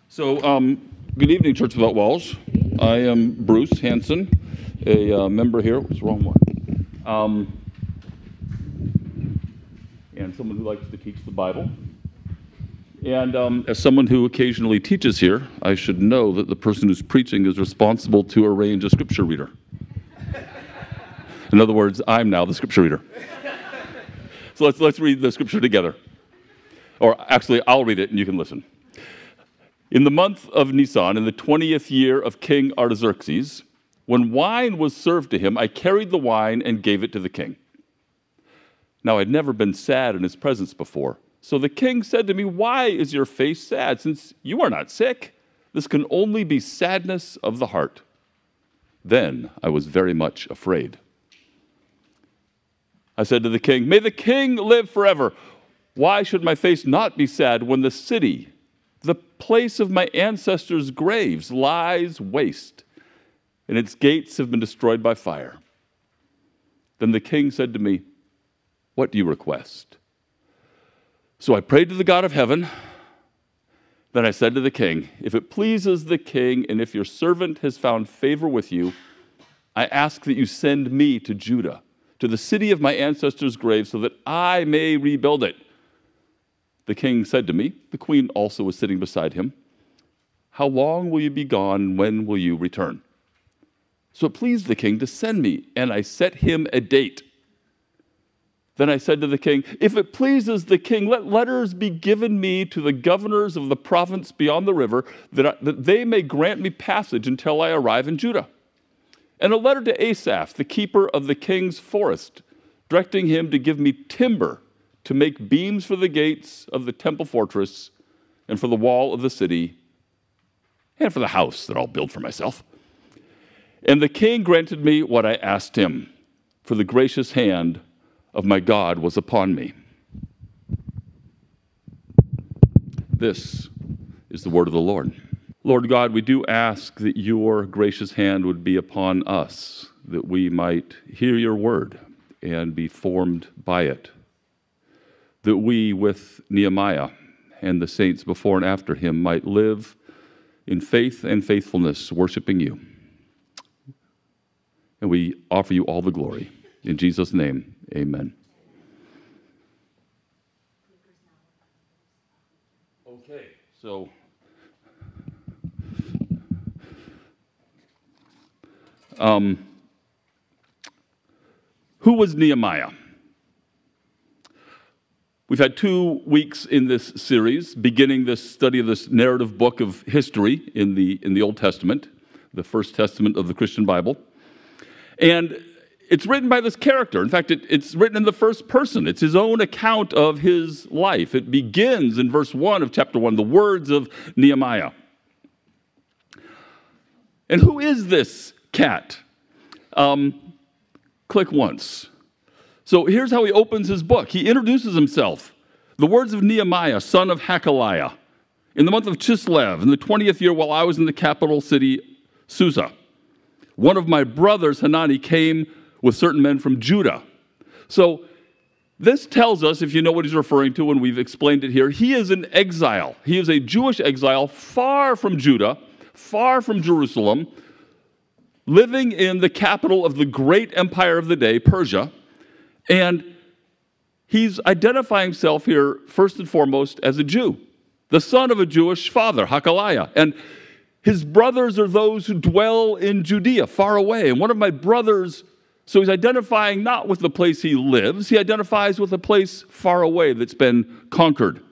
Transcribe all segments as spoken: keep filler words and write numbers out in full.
So, um, good evening, Church Without Walls. I am Bruce Hanson, a uh, member here. What's the wrong one? Um, and someone who likes to teach the Bible. And um, as someone who occasionally teaches here, I should know that the person who's preaching is responsible to arrange a scripture reader. In other words, I'm now the scripture reader. So let's let's read the scripture together. Or actually, I'll read it and you can listen. In the month of Nisan, in the twentieth year of King Artaxerxes, when wine was served to him, I carried the wine and gave it to the king. Now, I'd never been sad in his presence before. So the king said to me, "Why is your face sad, since you are not sick? This can only be sadness of the heart." Then I was very much afraid. I said to the king, "May the king live forever. Why should my face not be sad when the city, the place of my ancestors' graves, lies waste, and its gates have been destroyed by fire?" Then the king said to me, "What do you request?" So I prayed to the God of heaven. Then I said to the king, "If it pleases the king, and if your servant has found favor with you, I ask that you send me to Judah, to the city of my ancestors' graves, so that I may rebuild it." The king said to me, the queen also was sitting beside him, "How long will you be gone, and when will you return?" So it pleased the king to send me, and I set him a date. Then I said to the king, "If it pleases the king, let letters be given me to the governors of the province beyond the river, that, I, that they may grant me passage until I arrive in Judah. And a letter to Asaph, the keeper of the king's forest, directing him to give me timber to make beams for the gates of the temple fortress and for the wall of the city and for the house that I'll build for myself." And the king granted me what I asked him, for the gracious hand of my God was upon me. This is the word of the Lord. Lord God, we do ask that your gracious hand would be upon us, that we might hear your word and be formed by it, that we, with Nehemiah and the saints before and after him, might live in faith and faithfulness, worshiping you. And we offer you all the glory. In Jesus' name, amen. Okay, so um, who was Nehemiah? We've had two weeks in this series, beginning this study of this narrative book of history in the in the Old Testament, the First Testament of the Christian Bible. And it's written by this character. In fact, it, it's written in the first person. It's his own account of his life. It begins in verse one of chapter one, the words of Nehemiah. And who is this cat? Um, click once. So here's how he opens his book. He introduces himself. The words of Nehemiah, son of Hakaliah, in the month of Chislev, in the twentieth year while I was in the capital city, Susa. One of my brothers, Hanani, came with certain men from Judah. So this tells us, if you know what he's referring to, and we've explained it here, he is an exile. He is a Jewish exile far from Judah, far from Jerusalem, living in the capital of the great empire of the day, Persia. And he's identifying himself here, first and foremost, as a Jew, the son of a Jewish father, Hakaliah. And his brothers are those who dwell in Judea, far away. And one of my brothers, so he's identifying not with the place he lives, he identifies with a place far away that's been conquered.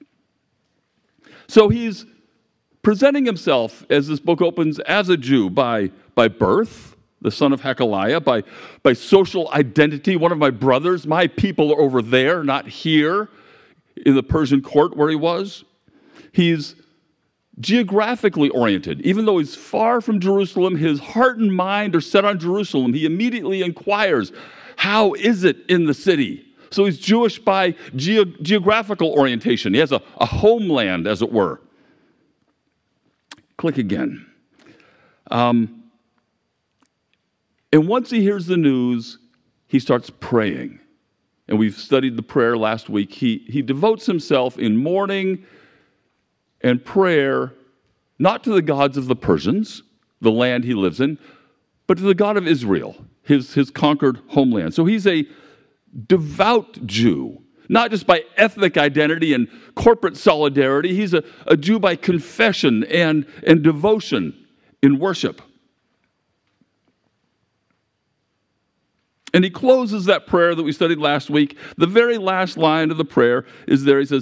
So he's presenting himself, as this book opens, as a Jew by, by birth, the son of Hakaliah, by, by social identity. One of my brothers, my people are over there, not here in the Persian court where he was. He's geographically oriented. Even though he's far from Jerusalem, his heart and mind are set on Jerusalem. He immediately inquires, how is it in the city? So he's Jewish by ge- geographical orientation. He has a, a homeland, as it were. Click again. Um, and once he hears the news, he starts praying. And we've studied the prayer last week. He, he devotes himself in mourning and prayer not to the gods of the Persians, the land he lives in, but to the God of Israel, his, his conquered homeland. So he's a devout Jew, not just by ethnic identity and corporate solidarity. He's a, a Jew by confession and, and devotion in worship. And he closes that prayer that we studied last week. The very last line of the prayer is there. He says,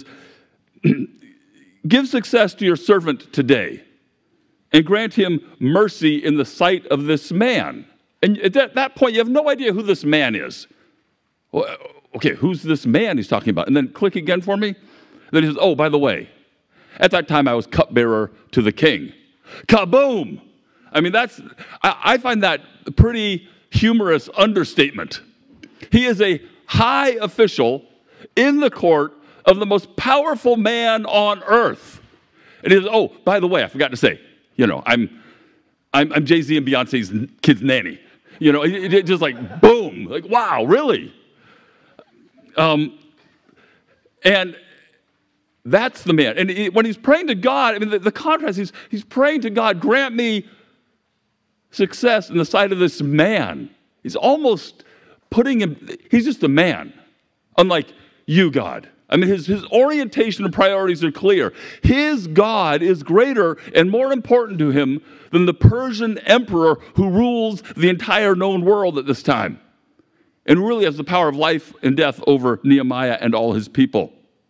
give success to your servant today and grant him mercy in the sight of this man. And at that, that point, you have no idea who this man is. Well, okay, who's this man he's talking about? And then click again for me. Then he says, oh, by the way, at that time I was cupbearer to the king. Kaboom! I mean, that's, I, I find that pretty humorous understatement. He is a high official in the court of the most powerful man on earth. And he says, oh, by the way, I forgot to say, you know, I'm I'm, I'm Jay-Z and Beyonce's kid's nanny. You know, it, it just like, boom, like, wow, really? Um, and that's the man. And he, when he's praying to God, I mean, the, the contrast, he's, he's praying to God, grant me success in the sight of this man. He's almost putting him, he's just a man, unlike you, God. I mean, his, his orientation and priorities are clear. His God is greater and more important to him than the Persian emperor who rules the entire known world at this time and really has the power of life and death over Nehemiah and all his people.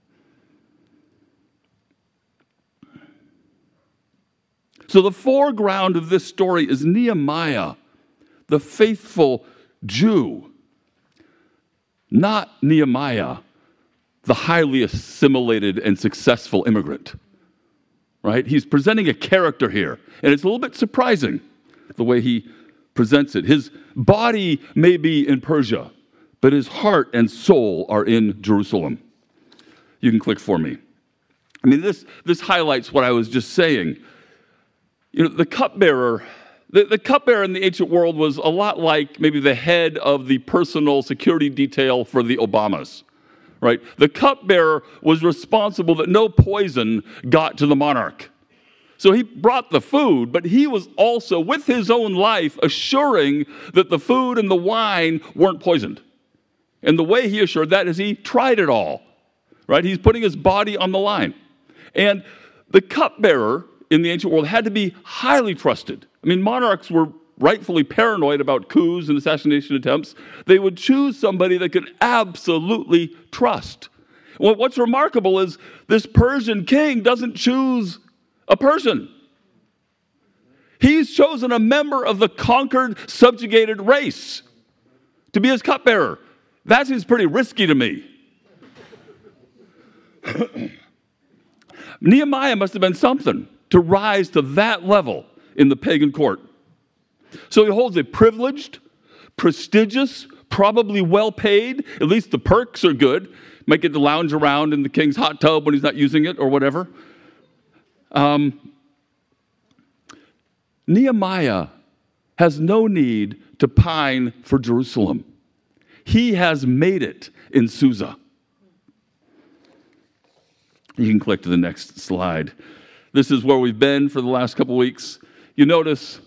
So the foreground of this story is Nehemiah, the faithful Jew, not Nehemiah, the highly assimilated and successful immigrant, right? He's presenting a character here, and it's a little bit surprising the way he presents it. His body may be in Persia, but his heart and soul are in Jerusalem. You can click for me. I mean, this, this highlights what I was just saying. You know, the cupbearer, the, the cupbearer in the ancient world was a lot like maybe the head of the personal security detail for the Obamas. Right? The cupbearer was responsible that no poison got to the monarch. So he brought the food, but he was also, with his own life, assuring that the food and the wine weren't poisoned. And the way he assured that is he tried it all. Right? He's putting his body on the line. And the cupbearer in the ancient world had to be highly trusted. I mean, monarchs were rightfully paranoid about coups and assassination attempts. They would choose somebody they could absolutely trust. Well, what's remarkable is this Persian king doesn't choose a Persian. He's chosen a member of the conquered, subjugated race to be his cupbearer. That seems pretty risky to me. Nehemiah must have been something to rise to that level in the pagan court. So he holds a privileged, prestigious, probably well-paid, at least the perks are good. Might get to lounge around in the king's hot tub when he's not using it or whatever. Um, Nehemiah has no need to pine for Jerusalem. He has made it in Susa. You can click to the next slide. This is where we've been for the last couple weeks. You notice,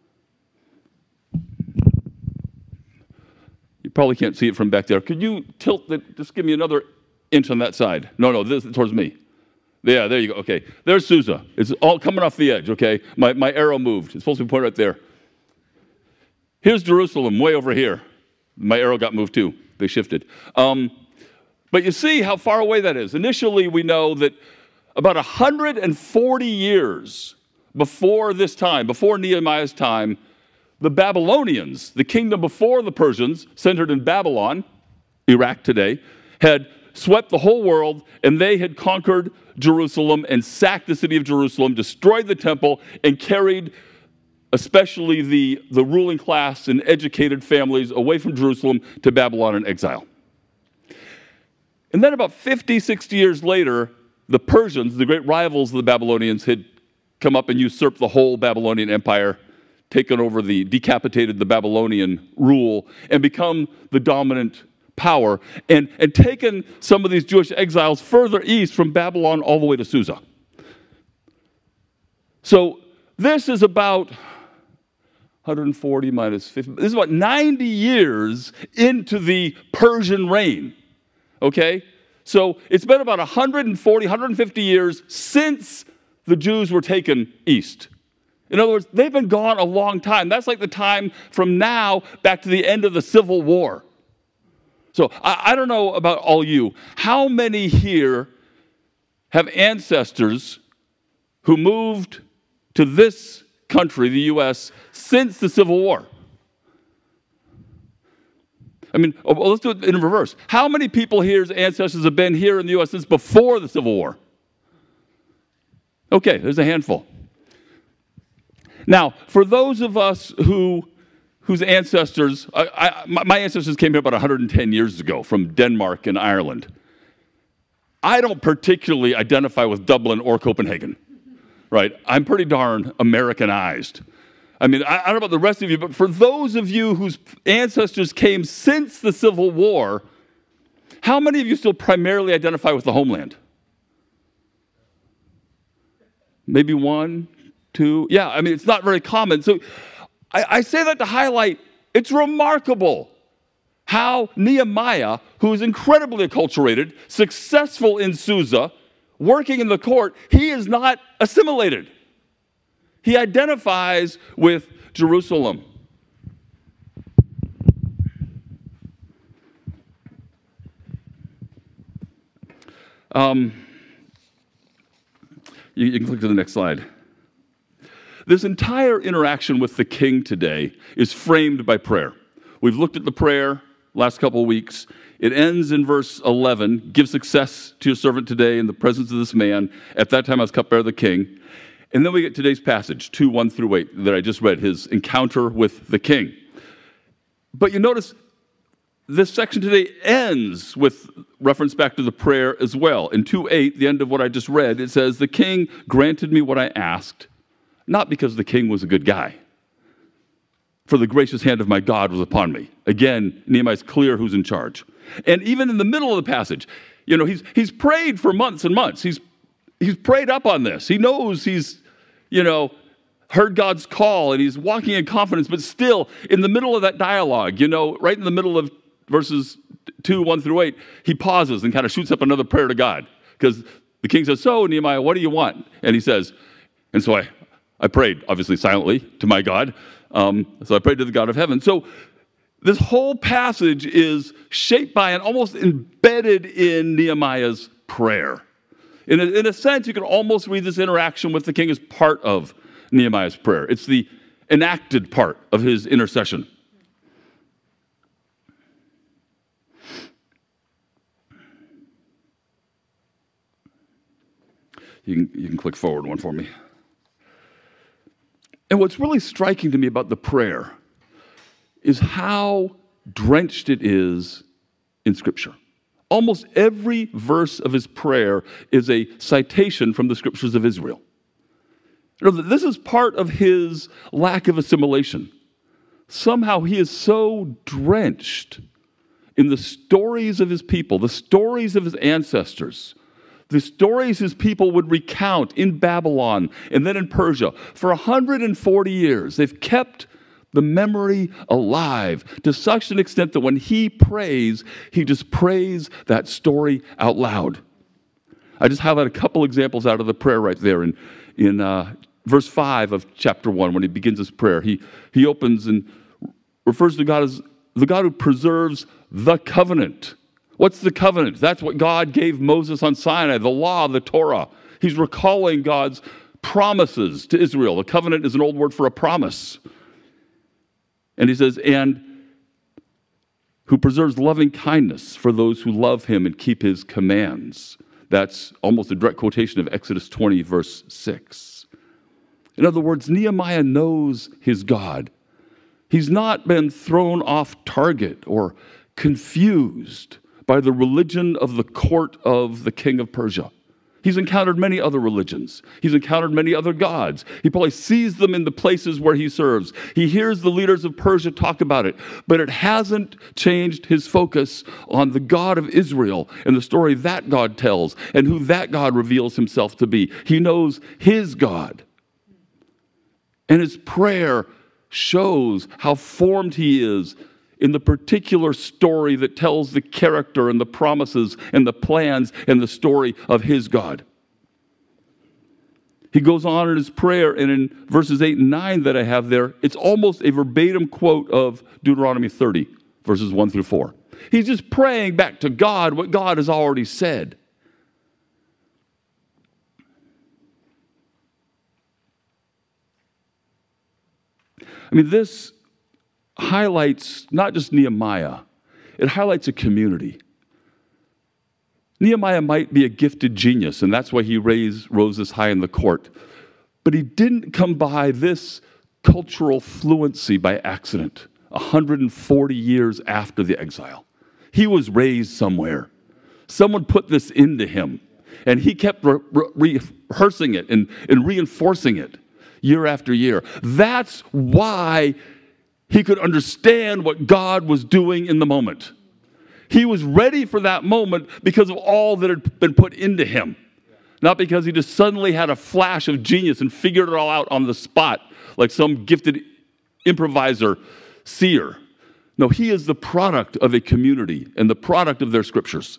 you probably can't see it from back there. Could you tilt it, just give me another inch on that side? No, no, this is towards me. Yeah, there you go. Okay, there's Susa. It's all coming off the edge, okay? My, my arrow moved. It's supposed to be pointed right there. Here's Jerusalem, way over here. My arrow got moved too. They shifted. Um, but you see how far away that is. Initially, we know that about one hundred forty years before this time, before Nehemiah's time, the Babylonians, the kingdom before the Persians, centered in Babylon, Iraq today, had swept the whole world, and they had conquered Jerusalem and sacked the city of Jerusalem, destroyed the temple, and carried especially the, the ruling class and educated families away from Jerusalem to Babylon in exile. And then about fifty, sixty years later, the Persians, the great rivals of the Babylonians, had come up and usurped the whole Babylonian empire, taken over the, decapitated the Babylonian rule, and become the dominant power, and, and taken some of these Jewish exiles further east from Babylon all the way to Susa. So this is about one hundred forty minus fifty. This is about ninety years into the Persian reign. Okay? So it's been about one hundred forty, one hundred fifty years since the Jews were taken east. In other words, they've been gone a long time. That's like the time from now back to the end of the Civil War. So I, I don't know about all you. How many here have ancestors who moved to this country, the U S, since the Civil War? I mean, well, let's do it in reverse. How many people here's ancestors have been here in the U S since before the Civil War? Okay, there's a handful. Now, for those of us who, whose ancestors, I, I, my ancestors came here about one hundred ten years ago from Denmark and Ireland. I don't particularly identify with Dublin or Copenhagen, right? I'm pretty darn Americanized. I mean, I, I don't know about the rest of you, but for those of you whose ancestors came since the Civil War, how many of you still primarily identify with the homeland? Maybe one? Two? Yeah, I mean, it's not very common. So I, I say that to highlight, it's remarkable how Nehemiah, who is incredibly acculturated, successful in Susa, working in the court, he is not assimilated. He identifies with Jerusalem. Um, you, you can click to the next slide. This entire interaction with the king today is framed by prayer. We've looked at the prayer last couple of weeks. It ends in verse eleven, give success to your servant today in the presence of this man. At that time I was cupbearer of the king. And then we get today's passage, two, one through eight, that I just read, his encounter with the king. But you notice this section today ends with reference back to the prayer as well. In two eight, the end of what I just read, it says, the king granted me what I asked, not because the king was a good guy, for the gracious hand of my God was upon me. Again, Nehemiah's clear who's in charge. And even in the middle of the passage, you know, he's he's prayed for months and months. He's he's prayed up on this. He knows he's, you know, heard God's call and he's walking in confidence, but still in the middle of that dialogue, you know, right in the middle of verses two, one through eight, he pauses and kind of shoots up another prayer to God. Because the king says, so Nehemiah, what do you want? And he says, and so I, I prayed, obviously silently, to my God. Um, so I prayed to the God of heaven. So this whole passage is shaped by and almost embedded in Nehemiah's prayer. In a, in a sense, you can almost read this interaction with the king as part of Nehemiah's prayer. It's the enacted part of his intercession. You can, you can click forward one for me. And what's really striking to me about the prayer is how drenched it is in Scripture. Almost every verse of his prayer is a citation from the Scriptures of Israel. You know, this is part of his lack of assimilation. Somehow he is so drenched in the stories of his people, the stories of his ancestors, the stories his people would recount in Babylon and then in Persia. For one hundred forty years, they've kept the memory alive to such an extent that when he prays, he just prays that story out loud. I just highlight a couple examples out of the prayer right there in, in uh, verse five of chapter one, when he begins his prayer. He, he opens and refers to God as the God who preserves the covenant. What's the covenant? That's what God gave Moses on Sinai, the law, the Torah. He's recalling God's promises to Israel. The covenant is an old word for a promise. And he says, and who preserves loving kindness for those who love him and keep his commands. That's almost a direct quotation of Exodus twenty, verse six. In other words, Nehemiah knows his God. He's not been thrown off target or confused by the religion of the court of the king of Persia. He's encountered many other religions. He's encountered many other gods. He probably sees them in the places where he serves. He hears the leaders of Persia talk about it, but it hasn't changed his focus on the God of Israel and the story that God tells and who that God reveals himself to be. He knows his God. And his prayer shows how formed he is in the particular story that tells the character and the promises and the plans and the story of his God. He goes on in his prayer, and in verses eight and nine that I have there, it's almost a verbatim quote of Deuteronomy thirty, verses one through four. He's just praying back to God what God has already said. I mean, this highlights not just Nehemiah, it highlights a community. Nehemiah might be a gifted genius, and that's why he raised, rose this high in the court. But he didn't come by this cultural fluency by accident, one hundred forty years after the exile. He was raised somewhere. Someone put this into him, and he kept re- re- rehearsing it and, and reinforcing it year after year. That's why he could understand what God was doing in the moment. He was ready for that moment because of all that had been put into him. Not because he just suddenly had a flash of genius and figured it all out on the spot like some gifted improviser, seer. No, he is the product of a community and the product of their scriptures.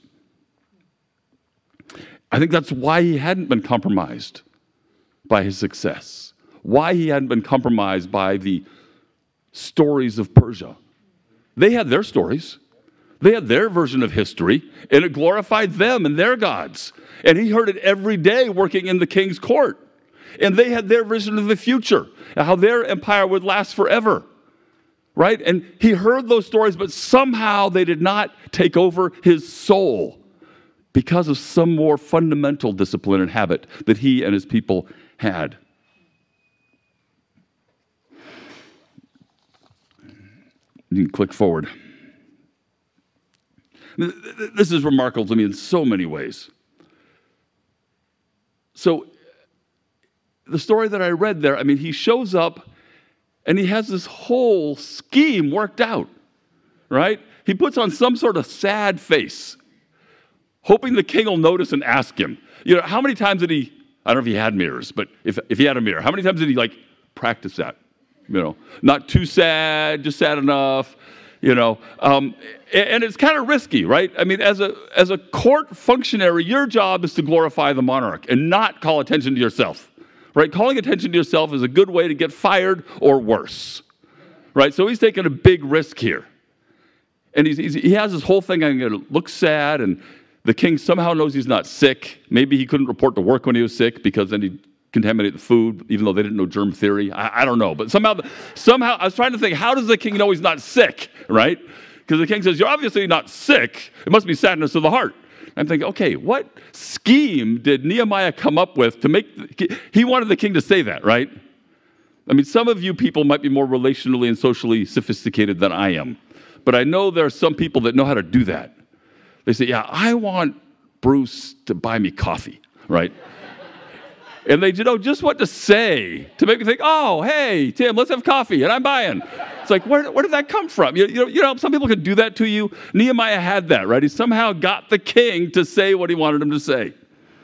I think that's why he hadn't been compromised by his success. Why he hadn't been compromised by the stories of Persia. They had their stories. They had their version of history, and it glorified them and their gods. And he heard it every day working in the king's court. And they had their vision of the future, how their empire would last forever. Right? And he heard those stories, but somehow they did not take over his soul because of some more fundamental discipline and habit that he and his people had. You can click forward. This is remarkable to me in so many ways. So, the story that I read there, I mean, he shows up and he has this whole scheme worked out, right? He puts on some sort of sad face, hoping the king will notice and ask him. You know, how many times did he, I don't know if he had mirrors, but if, if he had a mirror, how many times did he, like, practice that? You know, not too sad, just sad enough. You know, um, and it's kind of risky, right? I mean, as a as a court functionary, your job is to glorify the monarch and not call attention to yourself, right? Calling attention to yourself is a good way to get fired or worse, right? So he's taking a big risk here. And he's, he's, he has this whole thing, I'm going to look sad, and the king somehow knows he's not sick. Maybe he couldn't report to work when he was sick because then he'd contaminate the food, even though they didn't know germ theory. I, I don't know. But somehow, somehow, I was trying to think, how does the king know he's not sick, right? Because the king says, you're obviously not sick. It must be sadness of the heart. I'm thinking, okay, what scheme did Nehemiah come up with to make, the, he wanted the king to say that, right? I mean, some of you people might be more relationally and socially sophisticated than I am. But I know there are some people that know how to do that. They say, yeah, I want Bruce to buy me coffee, right? And they know just what to say to make me think, oh, hey, Tim, let's have coffee, and I'm buying. It's like, where, where did that come from? You, you, know, you know, some people can do that to you. Nehemiah had that, right? He somehow got the king to say what he wanted him to say.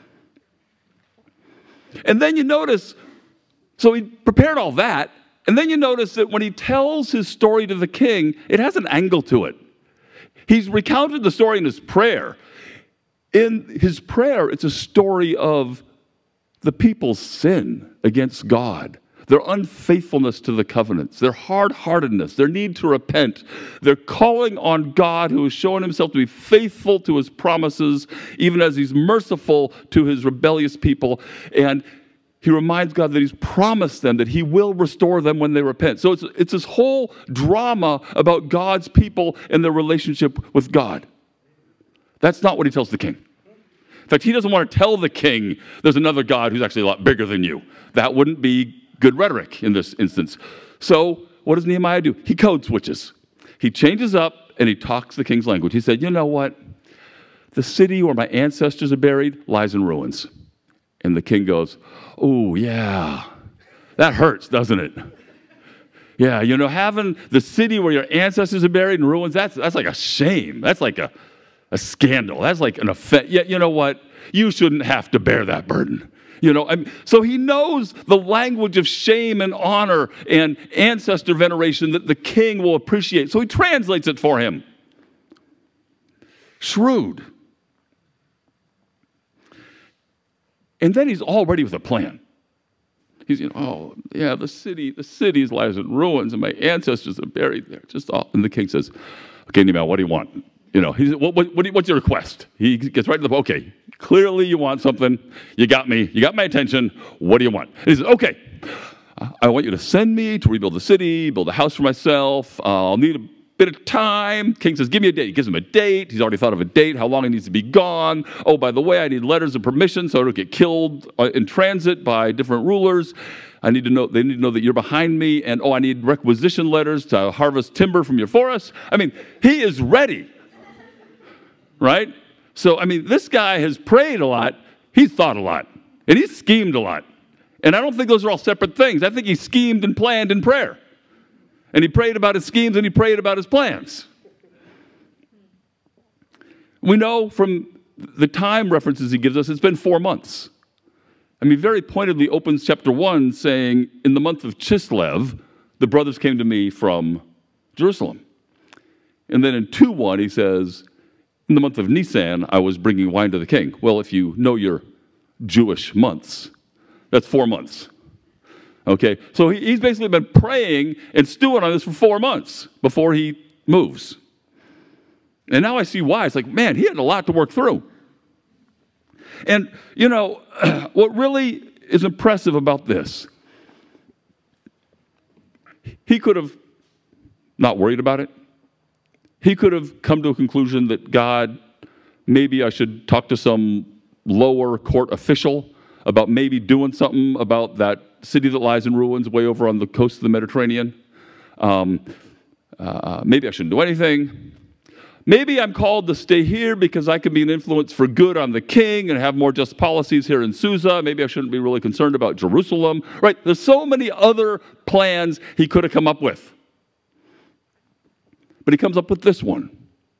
And then you notice, so he prepared all that, and then you notice that when he tells his story to the king, it has an angle to it. He's recounted the story in his prayer. In his prayer, it's a story of the people's sin against God, their unfaithfulness to the covenants, their hard-heartedness, their need to repent, their calling on God who has shown himself to be faithful to his promises, even as he's merciful to his rebellious people. And he reminds God that he's promised them that he will restore them when they repent. So it's, it's this whole drama about God's people and their relationship with God. That's not what he tells the king. In fact, he doesn't want to tell the king there's another God who's actually a lot bigger than you. That wouldn't be good rhetoric in this instance. So what does Nehemiah do? He code switches. He changes up and he talks the king's language. He said, you know what? The city where my ancestors are buried lies in ruins. And the king goes, oh, yeah, that hurts, doesn't it? Yeah, you know, having the city where your ancestors are buried in ruins, that's, that's like a shame. That's like a a scandal. That's like an offense. Yeah, you know what? You shouldn't have to bear that burden. You know, I mean, so he knows the language of shame and honor and ancestor veneration that the king will appreciate. So he translates it for him. Shrewd. And then he's all ready with a plan. He's, you know, oh, yeah, the city, the city lies in ruins, and my ancestors are buried there. Just all. And the king says, okay, Nehemiah, what do you want? You know, he said, what, what, what do you, what's your request? He gets right to the, okay, clearly you want something. You got me. You got my attention. What do you want? And he says, okay, I want you to send me to rebuild the city, build a house for myself. Uh, I'll need a bit of time. King says, give me a date. He gives him a date. He's already thought of a date, how long he needs to be gone. Oh, by the way, I need letters of permission so I don't get killed in transit by different rulers. I need to know, they need to know that you're behind me. And, oh, I need requisition letters to harvest timber from your forest. I mean, he is ready. Right? So, I mean, this guy has prayed a lot. He's thought a lot. And he's schemed a lot. And I don't think those are all separate things. I think he schemed and planned in prayer. And he prayed about his schemes and he prayed about his plans. We know from the time references he gives us, it's been four months. I mean, very pointedly opens chapter one saying, in the month of Chislev, the brothers came to me from Jerusalem. And then in two one, he says, in the month of Nisan, I was bringing wine to the king. Well, if you know your Jewish months, that's four months. Okay, so he, he's basically been praying and stewing on this for four months before he moves. And now I see why. It's like, man, he had a lot to work through. And, you know, what really is impressive about this, he could have not worried about it. He could have come to a conclusion that, God, maybe I should talk to some lower court official about maybe doing something about that city that lies in ruins way over on the coast of the Mediterranean. Um, uh, maybe I shouldn't do anything. Maybe I'm called to stay here because I can be an influence for good on the king and have more just policies here in Susa. Maybe I shouldn't be really concerned about Jerusalem. Right? There's so many other plans he could have come up with. But he comes up with this one.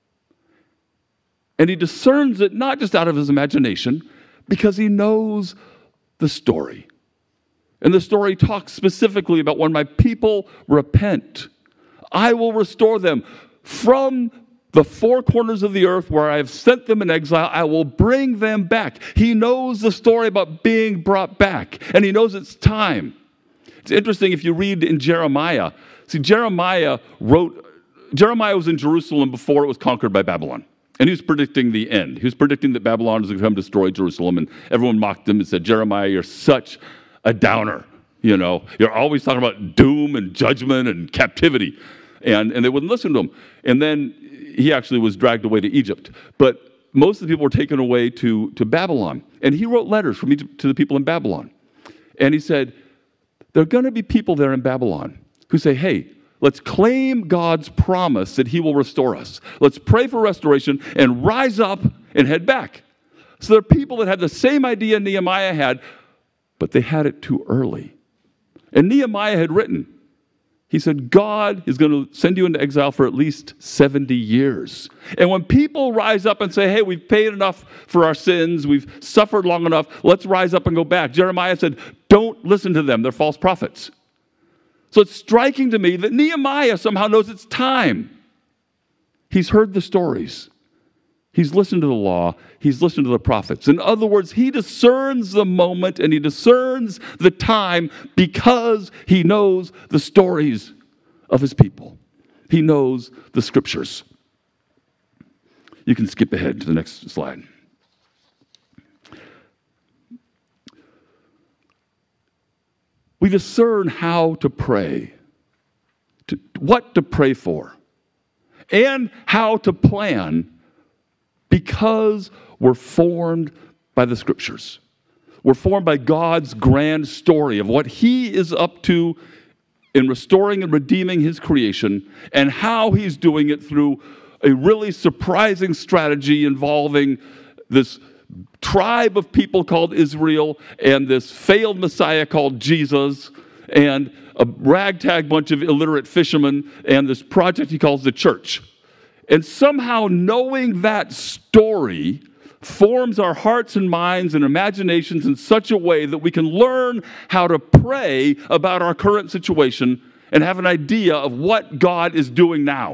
And he discerns it not just out of his imagination, because he knows the story. And the story talks specifically about when my people repent, I will restore them from the four corners of the earth where I have sent them in exile. I will bring them back. He knows the story about being brought back, and he knows it's time. It's interesting if you read in Jeremiah. See, Jeremiah wrote, Jeremiah was in Jerusalem before it was conquered by Babylon. And he was predicting the end. He was predicting that Babylon was going to come destroy Jerusalem. And everyone mocked him and said, Jeremiah, you're such a downer. You know, you're always talking about doom and judgment and captivity. And, and they wouldn't listen to him. And then he actually was dragged away to Egypt. But most of the people were taken away to, to Babylon. And he wrote letters from Egypt to the people in Babylon. And he said, there are going to be people there in Babylon who say, hey, let's claim God's promise that he will restore us. Let's pray for restoration and rise up and head back. So there are people that had the same idea Nehemiah had, but they had it too early. And Nehemiah had written, he said, God is going to send you into exile for at least seventy years. And when people rise up and say, hey, we've paid enough for our sins, we've suffered long enough, let's rise up and go back. Jeremiah said, don't listen to them. They're false prophets. So it's striking to me that Nehemiah somehow knows it's time. He's heard the stories. He's listened to the law. He's listened to the prophets. In other words, he discerns the moment and he discerns the time because he knows the stories of his people. He knows the scriptures. You can skip ahead to the next slide. We discern how to pray, to, what to pray for, and how to plan because we're formed by the scriptures. We're formed by God's grand story of what he is up to in restoring and redeeming his creation and how he's doing it through a really surprising strategy involving this tribe of people called Israel and this failed Messiah called Jesus and a ragtag bunch of illiterate fishermen and this project he calls the church. And somehow knowing that story forms our hearts and minds and imaginations in such a way that we can learn how to pray about our current situation and have an idea of what God is doing now.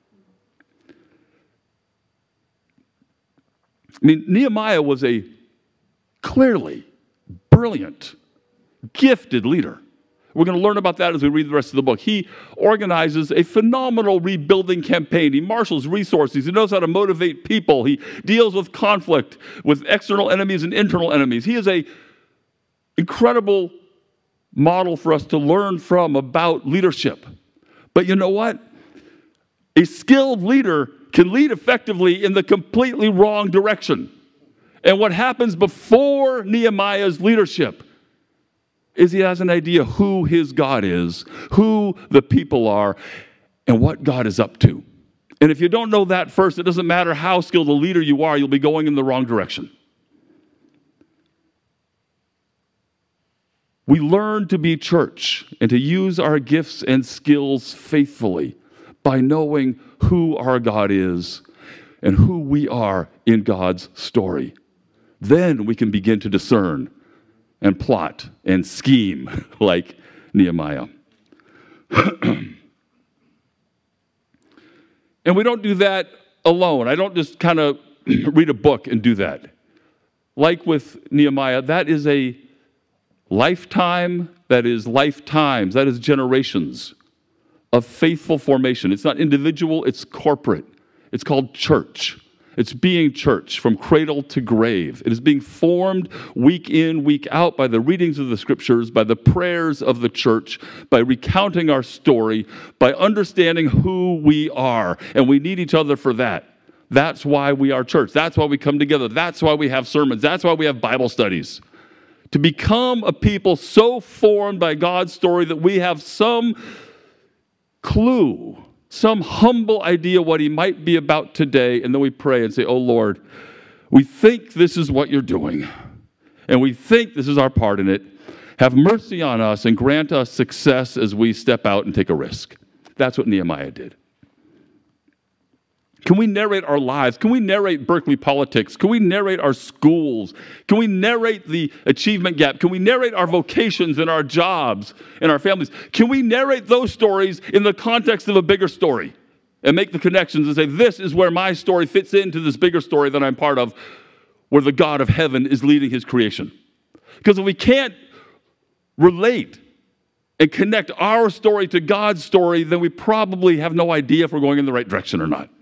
I mean, Nehemiah was a clearly brilliant, gifted leader. We're going to learn about that as we read the rest of the book. He organizes a phenomenal rebuilding campaign. He marshals resources. He knows how to motivate people. He deals with conflict with external enemies and internal enemies. He is an incredible model for us to learn from about leadership. But you know what? A skilled leader can lead effectively in the completely wrong direction. And what happens before Nehemiah's leadership is he has an idea who his God is, who the people are, and what God is up to. And if you don't know that first, it doesn't matter how skilled a leader you are, you'll be going in the wrong direction. We learn to be church and to use our gifts and skills faithfully by knowing who our God is and who we are in God's story. Then we can begin to discern and plot and scheme like Nehemiah. And we don't do that alone. I don't just kind of read a book and do that. Like with Nehemiah, that is a lifetime, that is lifetimes, that is generations of faithful formation. It's not individual, it's corporate. It's called church. It's being church from cradle to grave. It is being formed week in, week out by the readings of the scriptures, by the prayers of the church, by recounting our story, by understanding who we are. And we need each other for that. That's why we are church. That's why we come together. That's why we have sermons. That's why we have Bible studies. To become a people so formed by God's story that we have some clue, some humble idea what he might be about today, and then we pray and say, oh Lord, we think this is what you're doing, and we think this is our part in it. Have mercy on us and grant us success as we step out and take a risk. That's what Nehemiah did. Can we narrate our lives? Can we narrate Berkeley politics? Can we narrate our schools? Can we narrate the achievement gap? Can we narrate our vocations and our jobs and our families? Can we narrate those stories in the context of a bigger story and make the connections and say, this is where my story fits into this bigger story that I'm part of, where the God of heaven is leading his creation? Because if we can't relate and connect our story to God's story, then we probably have no idea if we're going in the right direction or not.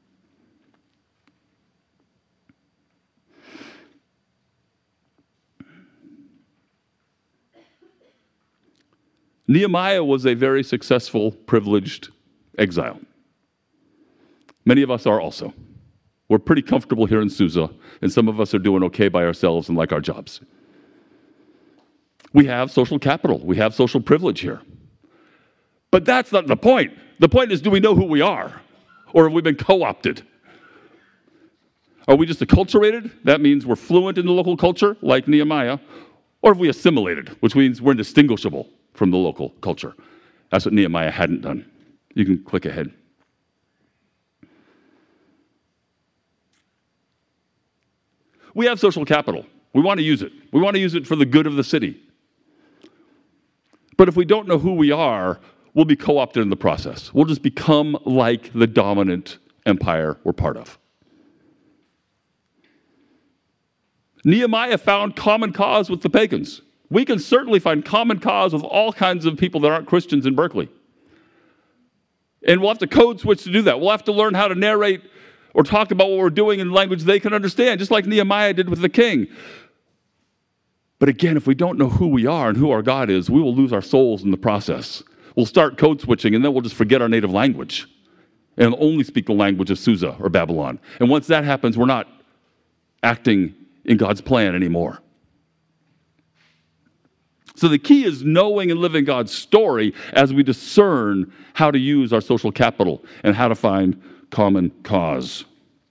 Nehemiah was a very successful, privileged exile. Many of us are also. We're pretty comfortable here in Susa, and some of us are doing okay by ourselves and like our jobs. We have social capital. We have social privilege here. But that's not the point. The point is, do we know who we are? Or have we been co-opted? Are we just acculturated? That means we're fluent in the local culture, like Nehemiah. Or have we assimilated, which means we're indistinguishable from the local culture? That's what Nehemiah hadn't done. You can click ahead. We have social capital. We want to use it. We want to use it for the good of the city. But if we don't know who we are, we'll be co-opted in the process. We'll just become like the dominant empire we're part of. Nehemiah found common cause with the pagans. We can certainly find common cause with all kinds of people that aren't Christians in Berkeley. And we'll have to code switch to do that. We'll have to learn how to narrate or talk about what we're doing in language they can understand, just like Nehemiah did with the king. But again, if we don't know who we are and who our God is, we will lose our souls in the process. We'll start code switching, and then we'll just forget our native language and only speak the language of Susa or Babylon. And once that happens, we're not acting in God's plan anymore. So the key is knowing and living God's story as we discern how to use our social capital and how to find common cause.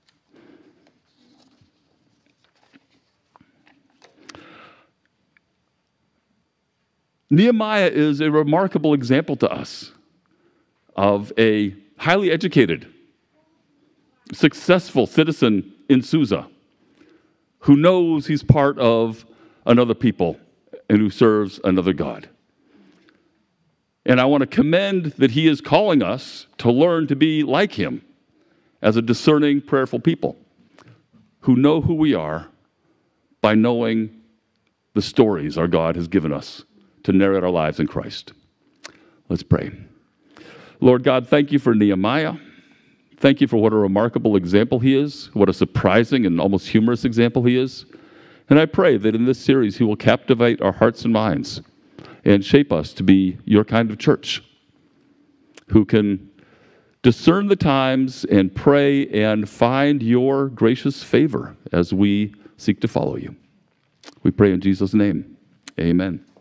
Nehemiah is a remarkable example to us of a highly educated, successful citizen in Susa who knows he's part of another people and who serves another God. And I want to commend that he is calling us to learn to be like him as a discerning, prayerful people who know who we are by knowing the stories our God has given us to narrate our lives in Christ. Let's pray. Lord God, thank you for Nehemiah. Thank you for what a remarkable example he is, what a surprising and almost humorous example he is. And I pray that in this series he will captivate our hearts and minds and shape us to be your kind of church who can discern the times and pray and find your gracious favor as we seek to follow you. We pray in Jesus' name. Amen.